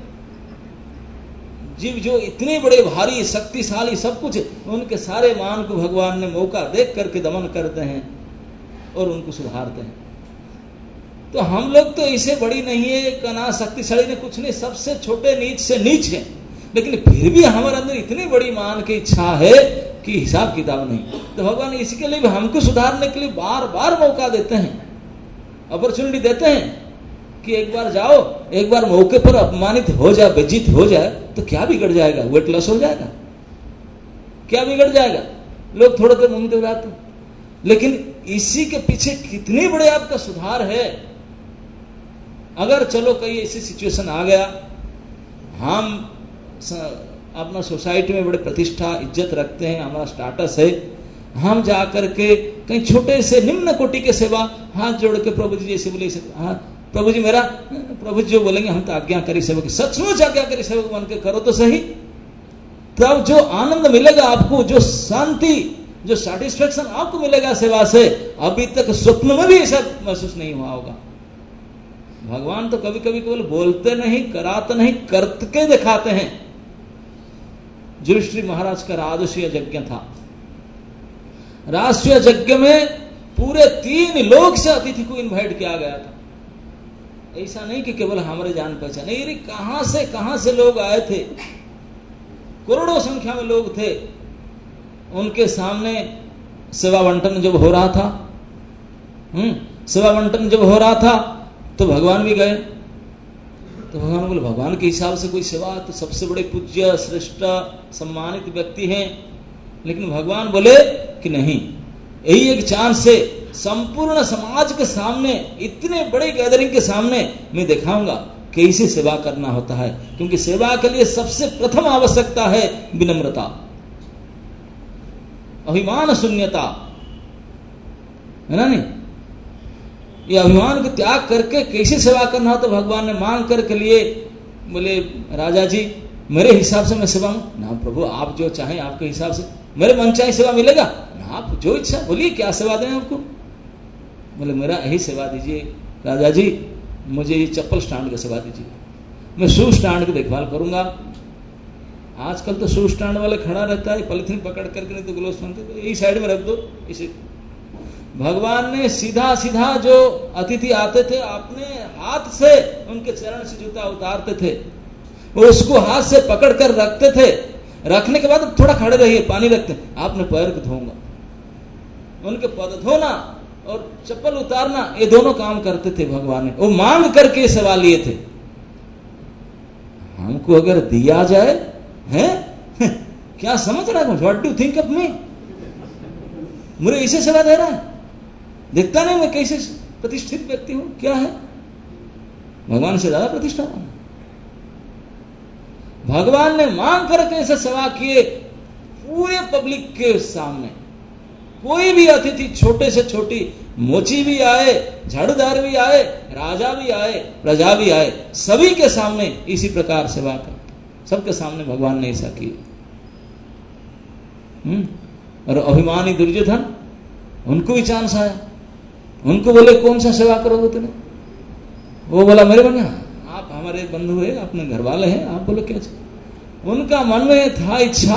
जीव जो इतने बड़े भारी शक्तिशाली सब कुछ, उनके सारे मान को भगवान ने मौका देख करके दमन करते हैं और उनको सुधारते हैं। तो हम लोग तो इसे बड़ी नहीं है, कना शक्तिशाली ने कुछ नहीं, सबसे छोटे नीच से नीच है, लेकिन फिर भी हमारे अंदर इतनी बड़ी मान की इच्छा है कि हिसाब किताब नहीं। तो भगवान इसके लिए भी हमको सुधारने के लिए बार बार मौका देते हैं, अपॉर्चुनिटी देते हैं कि एक बार जाओ, एक बार मौके पर अपमानित हो जाए, बेइज्जत हो जाए तो क्या बिगड़ जाएगा? वेट लॉस हो जाएगा, क्या बिगड़ जाएगा? लोग थोड़े देर मुंह उड़ाते, लेकिन इसी के पीछे कितने बड़े आपका सुधार है। अगर चलो कहीं ऐसी सिचुएशन आ गया, हम अपना सोसाइटी में बड़े प्रतिष्ठा इज्जत रखते हैं, हमारा स्टेटस है, हम जा करके कहीं छोटे से निम्न कोटि के सेवा हाथ जोड़ के प्रभु जी जैसे बोले, हाँ प्रभु जी मेरा, प्रभु जी जो बोलेंगे हम तो आज्ञाकारी सेवक, सचमुच आज्ञाकारी सेवक बन के करो तो सही। तब जो आनंद मिलेगा आपको, जो शांति, जो सैटिस्फैक्शन आपको मिलेगा सेवा से, अभी तक स्वप्न में भी ऐसा महसूस नहीं हुआ होगा। भगवान तो कभी कभी केवल बोलते नहीं, कराते नहीं, करके दिखाते हैं। युधिष्ठिर महाराज का राजसूय यज्ञ था। राजसूय यज्ञ में पूरे 3 लोक से अतिथि को इनवाइट किया गया था। ऐसा नहीं कि केवल हमारे जान पहचान, नहीं, कहां से लोग आए थे, करोड़ों संख्या में लोग थे। उनके सामने सेवा बंटन जब हो रहा था, सेवा बंटन जब हो रहा था तो भगवान भी गए। तो भगवान बोले, भगवान के हिसाब से कोई सेवा तो सबसे बड़े पूज्य श्रेष्ठ सम्मानित व्यक्ति हैं, लेकिन भगवान बोले कि नहीं, यही एक चांस से संपूर्ण समाज के सामने, इतने बड़े गैदरिंग के सामने मैं दिखाऊंगा कैसे सेवा करना होता है। क्योंकि सेवा के लिए सबसे प्रथम आवश्यकता है विनम्रता, अभिमान शून्यता, है ना नहीं? ये अभिमान को त्याग करके कैसे सेवा करना हो, तो भगवान ने मांग करके लिए, बोले राजा जी मेरे हिसाब से मैं सेवा हूं ना, प्रभु आप जो चाहें आपके हिसाब से, मेरे मन चाहे सेवा मिलेगा ना, आप जो इच्छा बोलिए, क्या सेवा दें आपको। बोले मेरा यही सेवा दीजिए राजा जी, मुझे ये चप्पल स्टैंड की सेवा दीजिए, मैं शू स्टैंड की देखभाल करूंगा। आजकल तो शू स्टैंड वाले खड़ा रहता है, पॉलिथीन पकड़ करके, नहीं तो ग्लोव्स पहनते, तो यही साइड में रख दो इसे। भगवान ने सीधा सीधा जो अतिथि आते थे अपने हाथ से उनके चरण से जूता उतारते थे, वो उसको हाथ से पकड़ कर रखते थे। रखने के बाद थोड़ा खड़े रहिए, पानी रखते, आपने पैर को धोऊंगा, उनके पद धोना और चप्पल उतारना, ये दोनों काम करते थे भगवान ने। वो मांग करके सेवा लिए थे। हमको अगर दिया जाए, हैं क्या समझ रहा है, what do think of me, मुझे इसे सेवा दे रहा है, देखता नहीं मैं कैसे प्रतिष्ठित व्यक्ति हूं, क्या है, भगवान से ज्यादा प्रतिष्ठा। भगवान ने मांग करके ऐसे सेवा किए पूरे पब्लिक के सामने। कोई भी अतिथि, छोटे से छोटी मोची भी आए, झाड़ूदार भी आए, राजा भी आए, प्रजा भी आए, सभी के सामने इसी प्रकार सेवा कर, सबके सामने भगवान ने ऐसा किया। और अभिमानी दुर्योधन, उनको भी चांस आया, उनको बोले कौन सा सेवा करोगे तुमने, वो बोला मेरे बना, आप हमारे बंधु है, अपने घर वाले हैं, आप बोलो क्या चाहिए। उनका मन में था इच्छा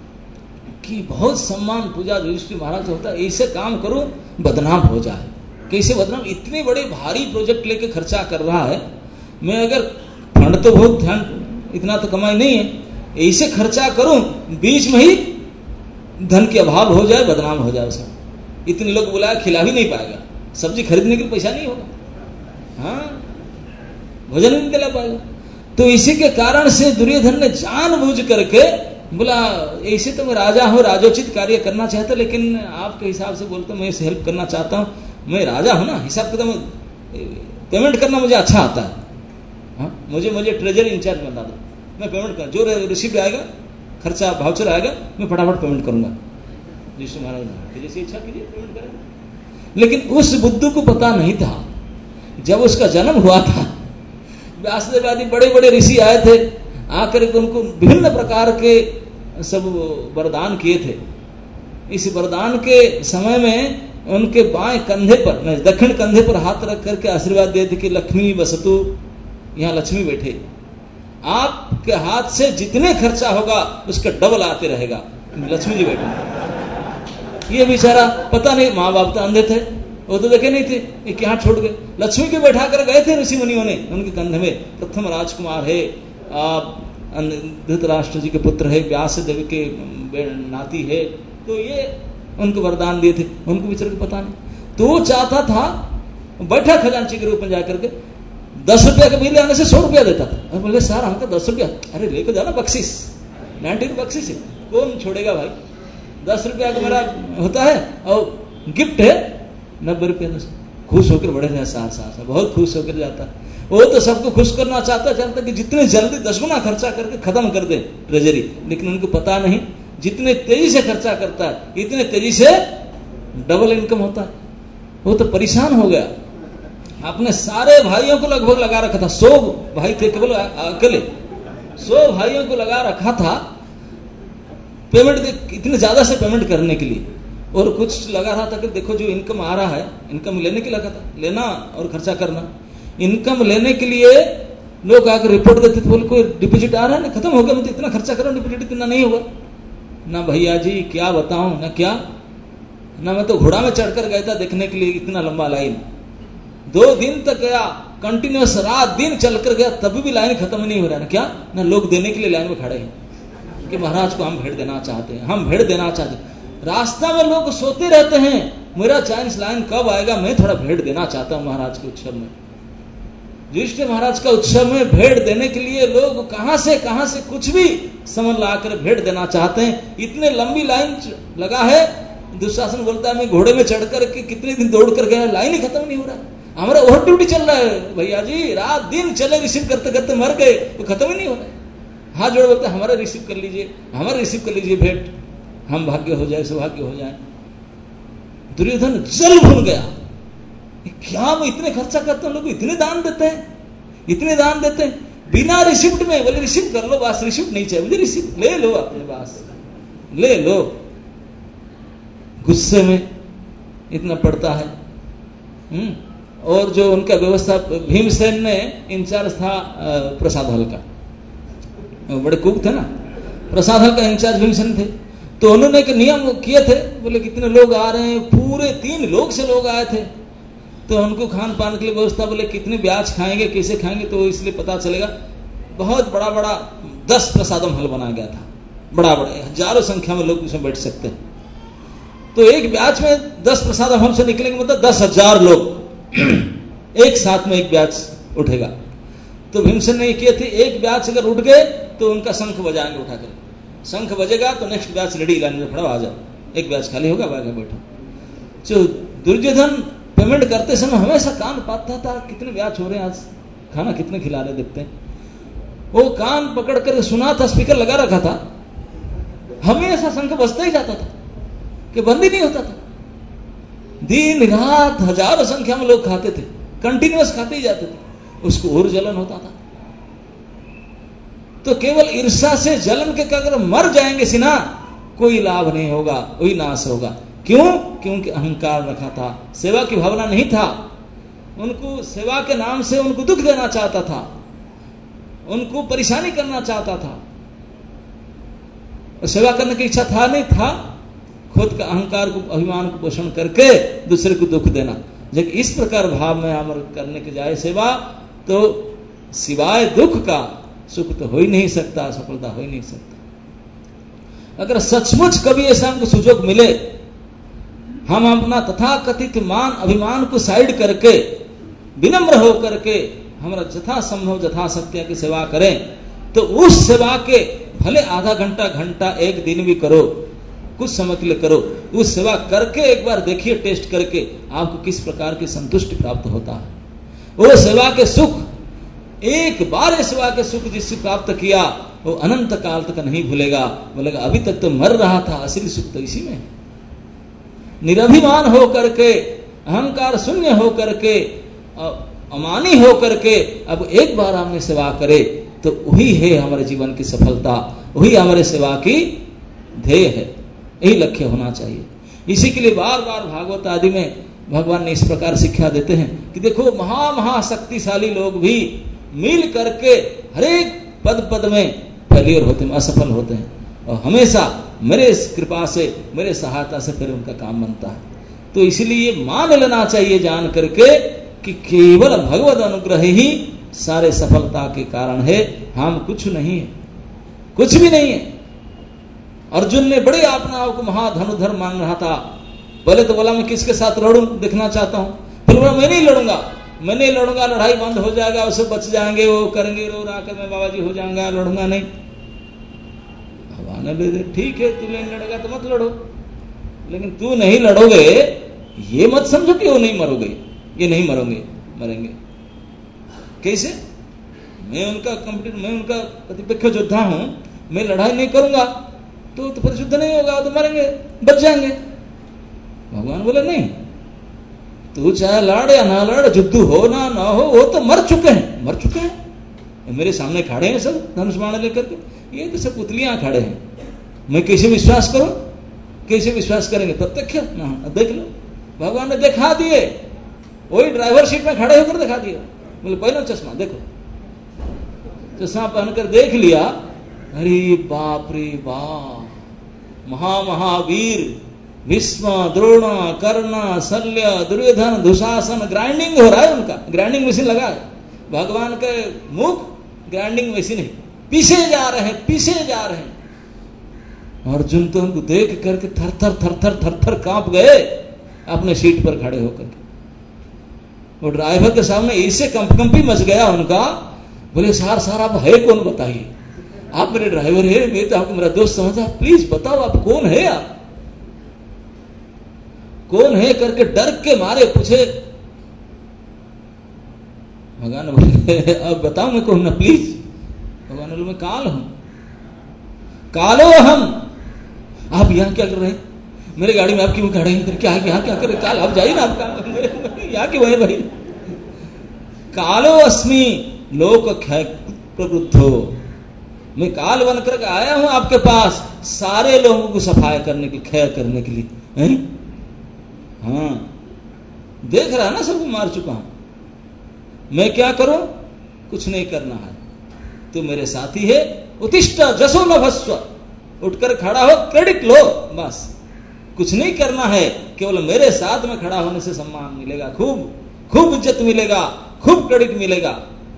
कि बहुत सम्मान पूजा युधिष्ठिर महाराज होता है, ऐसे काम करो बदनाम हो जाए। कैसे बदनाम, इतने बड़े भारी प्रोजेक्ट लेके खर्चा कर रहा है, मैं अगर फंड तो बहुत ध्यान, इतना तो कमाई नहीं है, ऐसे खर्चा करूं बीच में ही धन के अभाव हो जाए, बदनाम हो जाए उसका, इतने लोग बुलाया खिला भी नहीं पाएगा, सब्जी खरीदने के लिए पैसा नहीं होगा, हाँ भोजन नहीं दिला पाएगा। तो इसी के कारण से दुर्योधन ने जानबूझ करके बोला, ऐसे तो मैं राजा हूं, राजोचित कार्य करना चाहता, लेकिन आपके हिसाब से बोलते मैं इसे हेल्प करना चाहता हूं, मैं राजा हूं ना, हिसाब किताब पेमेंट करना मुझे अच्छा आता है, हाँ मुझे ट्रेजरी इंचार्ज बना दो, मैं पेमेंट कर, जो रिसीप्ट आएगा, खर्चा वाउचर आएगा, मैं फटाफट पेमेंट करूंगा। जिससे महाराज जैसी इच्छा कीजिए पेमेंट करेंगे। लेकिन उस बुद्धू को पता नहीं था, जब उसका जन्म हुआ था, व्यासदेव आदि बड़े बड़े ऋषि आए थे, आकर के उनको विभिन्न प्रकार के सब वरदान किए थे। इस वरदान के समय में उनके बाएं कंधे पर, दक्षिण कंधे पर हाथ रख करके आशीर्वाद दिए थे कि लक्ष्मी वसतु, यहां लक्ष्मी बैठे, आपके हाथ से जितने खर्चा होगा उसका डबल आते रहेगा, लक्ष्मी जी बैठे। ये बेचारा पता नहीं, माँ बाप तो अंधे थे, वो तो देखे नहीं थे, ये क्या छोड़ गए। लक्ष्मी को बैठा कर गए थे ऋषि मुनियों ने उनके कंधे में, प्रथम राजकुमार है, धृतराष्ट्र जी के पुत्र है, व्यास देवी के नाती है, तो ये उनको वरदान दिए थे, उनको बेचारे को पता नहीं। तो वो चाहता था, बैठा खजांची के रूप में जाकर के 10 रुपया के बिल आने से 100 रुपया देता था। और बोले सर हमको 10 रुपया, अरे लेकर जाना बख्शिश, 90 बख्शिश है, कौन छोड़ेगा भाई, 10 रुपया का मेरा होता है और गिफ्ट है 90 रुपया, खुश होकर बड़े हैं, साथ बहुत खुश होकर जाता है। वो तो सबको खुश करना चाहता कि जितने जल्दी 10 गुना खर्चा करके खत्म कर दे ट्रेजरी, लेकिन उनको पता नहीं जितने तेजी से खर्चा करता है इतने तेजी से डबल इनकम होता है। वो तो परेशान हो गया, अपने सारे भाइयों को लगभग लगा रखा था, 100 भाई थे केवल अकेले, 100 भाइयों को लगा रखा था पेमेंट, इतने ज्यादा से पेमेंट करने के लिए, और कुछ लगा रहा था कि देखो जो इनकम आ रहा है, इनकम लेने के लगा था, लेना और खर्चा करना। इनकम लेने के लिए लोग आकर रिपोर्ट देते थे, बोले कोई डिपॉजिट आ रहा है ना, खत्म हो गया, मतलब इतना खर्चा करो, डिपॉजिट इतना नहीं होगा ना। भैया जी क्या बताऊं ना, क्या ना, मैं तो घोड़ा में चढ़कर गया था देखने के लिए, इतना लंबा लाइन 2 दिन तक गया, कंटिन्यूस रात दिन चलकर गया, तभी भी लाइन खत्म नहीं हो रहा है। क्या ना, लोग देने के लिए लाइन में खड़े हैं कि महाराज को हम भेंट देना चाहते हैं, हम भेंट देना चाहते हैं। रास्ता में लोग सोते रहते हैं, मेरा चाइनीज लाइन कब आएगा, मैं थोड़ा भेंट देना चाहता हूं महाराज के उत्सव में। युधिष्ठिर महाराज का उत्सव में भेंट देने के लिए लोग कहां से कुछ भी सामान लाकर भेंट देना चाहते हैं। इतने लंबी लाइन लगा है, दुशासन बोलता है मैं घोड़े में चढ़कर के कितने दिन दौड़ कर गया, लाइन ही खत्म नहीं हो रहा है, हमारा ओवर ड्यूटी चल रहा है भैया जी, रात दिन चले, रिसीव करते करते मर गए, तो खत्म ही नहीं हो रहा है। हाथ जोड़ बोलते हमारा रिसीव कर लीजिए, हमारा रिसीव कर लीजिए भेंट, हम भाग्य हो जाए, सौभाग्य हो जाए। दुर्योधन जल भून गया, क्या मैं इतने खर्चा करता हूं, लोग इतने दान देते हैं बिना रिसिप्ट में। बोले रिसिप्ट कर लो, बस रिसिप्ट नहीं चाहिए मुझे, रिसिप्ट ले लो अपने पास, ले लो। गुस्से में इतना पड़ता है। और जो उनका व्यवस्था, भीमसेन ने इंचार्ज था प्रसाद हल का, बड़े कुक थे ना, प्रसाद हल का इंचार्ज भीमसेन थे, तो उन्होंने एक नियम किए थे, बोले कितने लोग आ रहे हैं, पूरे 3 लोग से लोग आए थे, तो उनको खान पान के लिए व्यवस्था, बोले कितने ब्याज खाएंगे, कैसे खाएंगे, तो इसलिए पता चलेगा। बहुत बड़ा बड़ा 10 प्रसादम हल बनाया गया था, बड़ा बड़ा, हजारों संख्या में लोग उसमें बैठ सकते हैं। तो एक ब्याज में 10 प्रसादम हल से निकलेंगे, मतलब 10,000 लोग एक साथ में एक ब्याज उठेगा। तो भीमसेन ने किए थे, एक ब्याज अगर उठ गए तो उनका शंख बजाएंगे, उठाकर शंख बजेगा तो नेक्स्ट ब्याज रेडी, लाइन में खड़ा आ जाओ, एक ब्याज खाली होगा, बाकी बैठो। जो दुर्योधन पेमेंट करते समय हमेशा कान पाता था, कितने ब्याज हो रहे हैं आज, खाना कितने खिला रहे, देखते हैं। वो कान पकड़ कर सुना था, स्पीकर लगा रखा था, हमेशा शंख बजता ही जाता था कि बंद ही नहीं होता था। दिन रात हजारों संख्या में लोग खाते थे, कंटिन्यूअस खाते ही जाते थे, उसको और जलन होता था। तो केवल ईर्ष्या से जलन के अगर मर जाएंगे सिना, कोई लाभ नहीं होगा, वही नाश होगा। क्यों? क्योंकि अहंकार रखा था, सेवा की भावना नहीं था, उनको सेवा के नाम से उनको दुख देना चाहता था, उनको परेशानी करना चाहता था, और सेवा करने की इच्छा था नहीं था, खुद का अहंकार को, अभिमान को पोषण करके दूसरे को दुख देना। जब इस प्रकार भाव में अमर करने के जाए सेवा, तो सिवाय दुख का सुख तो हो ही नहीं सकता, सफलता हो ही नहीं सकता। अगर सचमुच कभी ऐसा हमको सुजोग मिले, हम अपना तथाकथित मान अभिमान को साइड करके विनम्र हो करके हमारा जथा संभव यथाशक्ति की सेवा करें, तो उस सेवा के भले आधा घंटा, घंटा, 1 दिन भी करो, कुछ समय के लिए करो, उस सेवा करके एक बार देखिए, टेस्ट करके आपको किस प्रकार की संतुष्टि प्राप्त होता है। वो सेवा के सुख, एक बार सेवा के सुख जिससे प्राप्त किया, वो अनंत काल तक नहीं भूलेगा, बोलेगा अभी तक तो मर रहा था, असली सुख तो इसी में है। निरभिमान हो करके, अहंकार शून्य हो करके, अमानी हो करके अब एक बार हमने सेवा करे, तो वही है हमारे जीवन की सफलता, वही हमारे सेवा की ध्येय है, यही लक्ष्य होना चाहिए। इसी के लिए बार बार भागवत आदि में भगवान ने इस प्रकार शिक्षा देते हैं कि देखो महाशक्तिशाली लोग भी मिल करके हर एक पद पद में फेलियर होते हैं, असफल होते हैं, और हमेशा मेरे कृपा से, मेरे सहायता से फिर उनका काम बनता है। तो इसलिए मान लेना चाहिए जान करके कि केवल भगवत अनुग्रह ही सारे सफलता के कारण है, हम कुछ नहीं है, कुछ भी नहीं है। अर्जुन ने बड़े अपना आपको महाधनुधर मान रहा था, पहले तो बोला मैं किसके साथ लड़ूं, देखना चाहता हूं, फिर बोला मैं नहीं लड़ूंगा, लड़ाई बंद हो जाएगा, उससे बच जाएंगे, वो करेंगे, रो रहा कर मैं बाबा जी हो जाऊंगा, लड़ूंगा नहीं। भगवान ने ठीक है, तू नहीं लड़ेगा तो मत लड़ो, लेकिन तू नहीं लड़ोगे ये मत समझो कि वो नहीं मरोगे, ये नहीं मरोगे, मरेंगे। कैसे? मैं उनका प्रतिपक्ष योद्धा हूं, मैं लड़ाई नहीं करूंगा तो फिर युद्ध नहीं होगा, तो मरेंगे, बच जाएंगे। भगवान बोले नहीं, तू चाहे लड़ या ना लड़, युद्ध हो ना हो, वो तो मर चुके हैं। मेरे सामने खड़े हैं सब धनुष बाण लेकर के, ये तो सब पुतलियां खड़े हैं, मैं कैसे विश्वास करूं? कैसे विश्वास करेंगे? प्रत्यक्ष ना, देख लो, भगवान ने दिखा दिए, वही ड्राइवर सीट में खड़े होकर दिखा दिया। बोले पहनो चश्मा, देखो। चश्मा पहनकर देख लिया, अरे बाप रे बाप, महावीर भीष्म, द्रोण, कर्ण, शल्य, दुर्योधन, दुशासन, ग्राइंडिंग हो रहा है उनका, ग्राइंडिंग मशीन लगा है। भगवान के मुख ग्राइंडिंग मशीन है, पीछे जा रहे हैं। अर्जुन तो उनको देख करके थर कांप गए अपने सीट पर खड़े होकर के। वो ड्राइवर के सामने ऐसे कंपी मच गया उनका। बोले सार आप है कौन बताइए? आप मेरे ड्राइवर है, मैं तो आपको मेरा दोस्त समझा, प्लीज बताओ आप कौन है? आप कौन है करके डर के मारे पूछे। भगवान बोले अब बताओ मैं कौन ना, प्लीज। भगवान बोले मैं काल हूं, कालो हम। आप यहां क्या कर रहे हैं? मेरे गाड़ी में आप क्यों खड़े हैं? क्या कर रहे? काल आप जाइए ना, आप यहाँ क्यों है भाई? कालो अस्मि लोक प्रवृद्धो, मैं काल बनकर आया हूं आपके पास सारे लोगों को सफाया करने के, क्षय करने के लिए। हाँ, देख रहा ना, सबको मार चुका हूं। मैं क्या करूं? कुछ नहीं करना है, तू मेरे साथी है। उत्तिष्ठ जसो लभस्व, उठकर खड़ा हो, क्रेडिट लो, बस कुछ नहीं करना है, केवल मेरे साथ में खड़ा होने से सम्मान मिलेगा, खूब इज्जत मिलेगा, खूब क्रेडिट मिलेगा।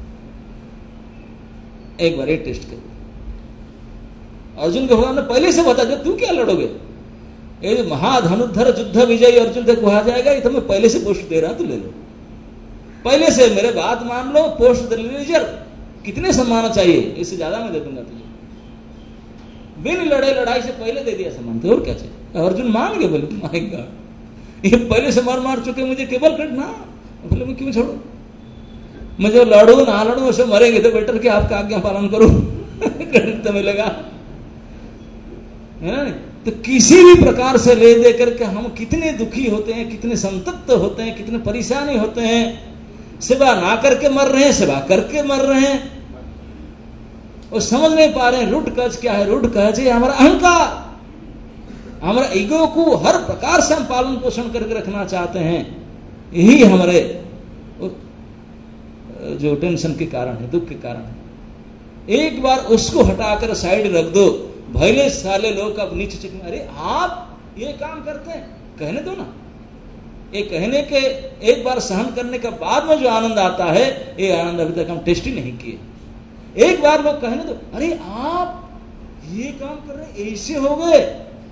एक बार एक टेस्ट करो। अर्जुन को भगवान ने पहले से बता दिया, तू क्या लड़ोगे? ये जो महाधनुर्धर युद्ध विजयी अर्जुन तक कहा जाएगा, ये तो मैं पहले से पोस्ट दे रहा, तू ले लो, पहले से मेरे बात मान लो, पोस्ट रिलीजर। कितने सम्मान चाहिए? इससे ज्यादा मैं दे दूंगा तुझे। बिन लड़े लड़ाई से पहले दे दिया सम्मान, तो और क्या चाहिए? अर्जुन मान गए, बोले माय गॉड, ये पहले से मार चुके, मुझे केवल क्रेडिट ना। बोले मैं क्यों छोड़ू? मैं जो लड़ू ना लड़ू उसे मरेंगे, तो बेटर कि आपका आज्ञा पालन करूं, क्रेडिट तो मिलेगा, है ना? तो किसी भी प्रकार से ले दे करके हम कितने दुखी होते हैं, कितने संतप्त होते हैं, कितने परेशानी होते हैं। सेवा ना करके मर रहे हैं, सेवा करके मर रहे हैं, और समझ नहीं पा रहे हैं रूट कज क्या है। रूट कज है हमारा अहंकार, हमारा ईगो को हर प्रकार से हम पालन पोषण करके रखना चाहते हैं। यही हमारे जो टेंशन के कारण है, दुख के कारण है। एक बार उसको हटाकर साइड रख दो, भले साले लोग अब नीचे चिकने, अरे आप ये काम करते हैं, कहने दो ना। ये कहने के एक बार सहन करने के बाद में जो आनंद आता है, ये आनंद अभी तक हम टेस्ट ही नहीं किए। एक बार वो कहने दो, अरे आप ये काम कर रहे हैं, ऐसे हो गए,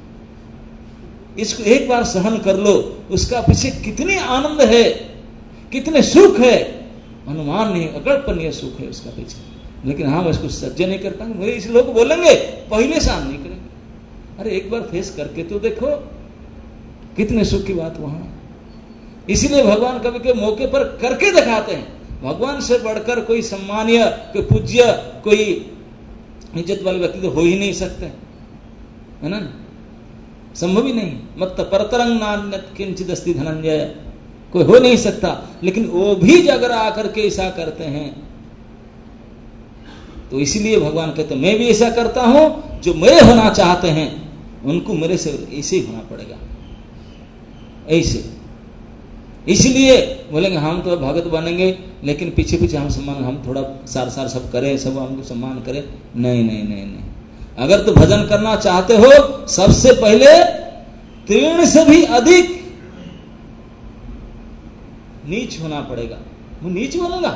इसको एक बार सहन कर लो, उसका पीछे कितने आनंद है, कितने सुख है, अनुमान नहीं, अकल्पनीय सुख है उसका पीछे। लेकिन हम इसको सह्य नहीं कर पाएंगे। मेरे इस लोग बोलेंगे, पहले सहन नहीं करेंगे। अरे एक बार फेस करके तो देखो, कितने सुख की बात वहां। इसीलिए भगवान कभी के मौके पर करके दिखाते हैं। भगवान से बढ़कर कोई सम्मानीय, कोई पूज्य, कोई इज्जत वाले व्यक्ति तो हो ही नहीं सकते, है ना? संभव ही नहीं। मत परतरंग नान्यत् किंचित् अस्ति धनंजय, कोई हो नहीं सकता। लेकिन वो भी अगर आकर के ऐसा करते हैं, तो इसलिए भगवान कहते मैं भी ऐसा करता हूं, जो मेरे होना चाहते हैं उनको मेरे से ऐसे ही होना पड़ेगा, ऐसे। इसलिए बोलेंगे हम तो भगत बनेंगे, लेकिन पीछे पीछे हम सम्मान, हम थोड़ा सार सब करें, सब हमको सम्मान करें। नहीं नहीं नहीं नहीं, अगर तो भजन करना चाहते हो, सबसे पहले तीर्ण से भी अधिक नीच होना पड़ेगा। वो नीच बनूंगा,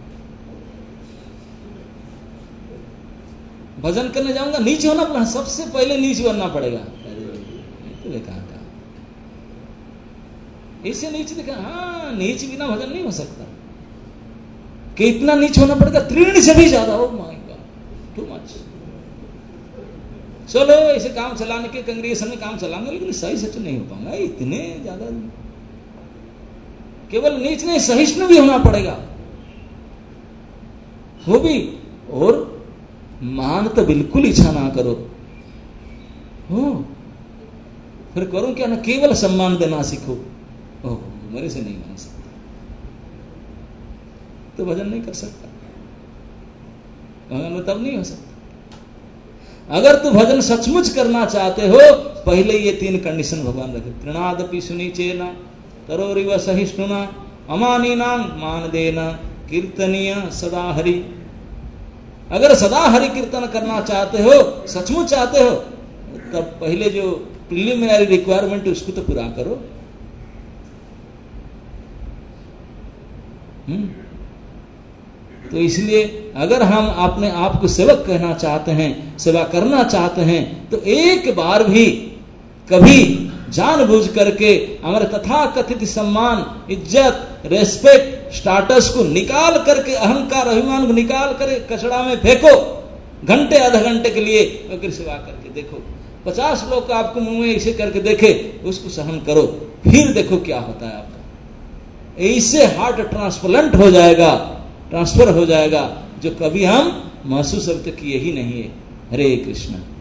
भजन करने जाऊंगा, नीच होना पड़ेगा, सबसे पहले नीच बनना पड़ेगा। तो देखा इसे नीच दिखा, हाँ नीच बिना भजन नहीं हो सकता। कितना नीच होना पड़ेगा? तीर्ण से भी ज्यादा। Oh my god, too much. चलो ऐसे काम चलाने के कांग्रेसन में काम चलाऊंगा, लेकिन सही सच नहीं हो पाऊंगा, इतने ज्यादा केवल नीच नहीं सहिष्णु भी होना पड़ेगा, वो भी। और मान तो बिल्कुल इच्छा ना करो, हो फिर करो क्या ना, केवल सम्मान देना सीखो। ओह मेरे से नहीं मान सकता तो भजन नहीं कर सकता, भजन में तब नहीं हो सकता। अगर तू भजन सचमुच करना चाहते हो, पहले ये 3 कंडीशन भगवान रखे। तृणादपि सुनिचेना तरोरिव सहिष्णुना अमानीनां मान देना कीर्तनीय सदा हरि। अगर सदा हरि कीर्तन करना चाहते हो, सचमुच चाहते हो, तब पहले जो प्रिलिमिनरी रिक्वायरमेंट है उसको तो पूरा करो। तो इसलिए अगर हम अपने आप को सेवक कहना चाहते हैं, सेवा करना चाहते हैं, तो एक बार भी कभी जानबूझ करके हमारे तथा कथित सम्मान, इज्जत, रेस्पेक्ट, स्टाटस को निकाल करके, अहंकार अभिमान को निकाल करके कचड़ा में फेंको। घंटे आधा घंटे के लिए अगर सेवा करके देखो, 50 लोग आपको मुंह में ऐसे करके देखे, उसको सहन करो, फिर देखो क्या होता है आपका। ऐसे हार्ट ट्रांसप्लांट हो जाएगा, ट्रांसफर हो जाएगा, जो कभी हम महसूस अब तक किए ही नहीं है। हरे कृष्ण।